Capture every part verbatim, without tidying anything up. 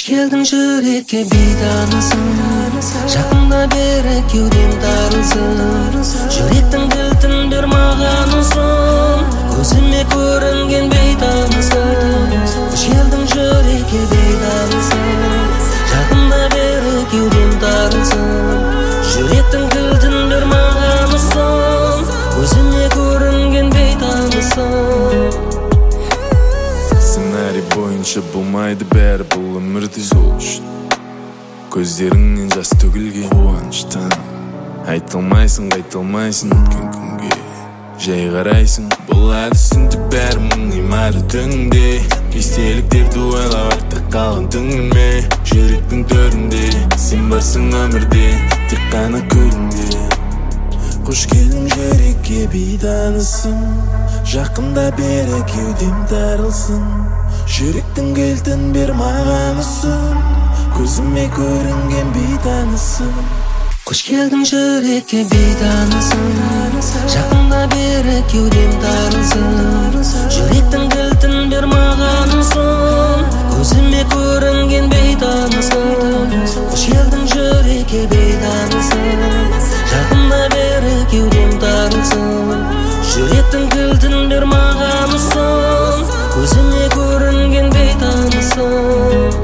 келдің жүрекке бейтанысың, жақында бері кеудем тарылсын. Жүректің кілтін бер маған ұсын, көзіме көрінген бейтанысың. Қош келдің жүрекке бейтанысың, жақында бері кеудем тарылсын. Жүректің кілтін бер маған ұсын, көзіме көрінген бейтанысың. Сценарий бойынша болмайды бәрі, бұл өмірде жол үшін. Көздеріңнен жас төгілген қуаныштан, айтылмайсың, қайтылмайсың өткен күнге. Жай қарайсың, бұл әдісінде бәрі мұң имайды түнде. Естеліктерді ойлап артта қалған түңілме. Жүректің төрінде сен барсың өмірде, тек қана күлімде. Қош келдің жүрекке бейтанысың, жақында бері кеудем тарылсын. Жүректің кілтін бер маған ұсын, көзіме көрінген бейтанысың. Қош келдің жүрекке бейтанысың, жақында бері кеудем тарылсын. Жүректің кілтін бер маған ұсын, көзіме көрінген бейтанысың. Қош келдің жүрекке бейтанысың, жақында бері кеудем тарылсын. Жүректің кілтін бер маған ұсын, көзіме көрінген бейтанысың.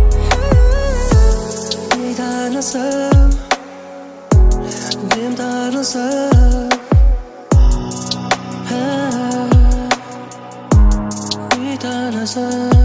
Бейтанысың, дем тарылсын. Бейтанысың.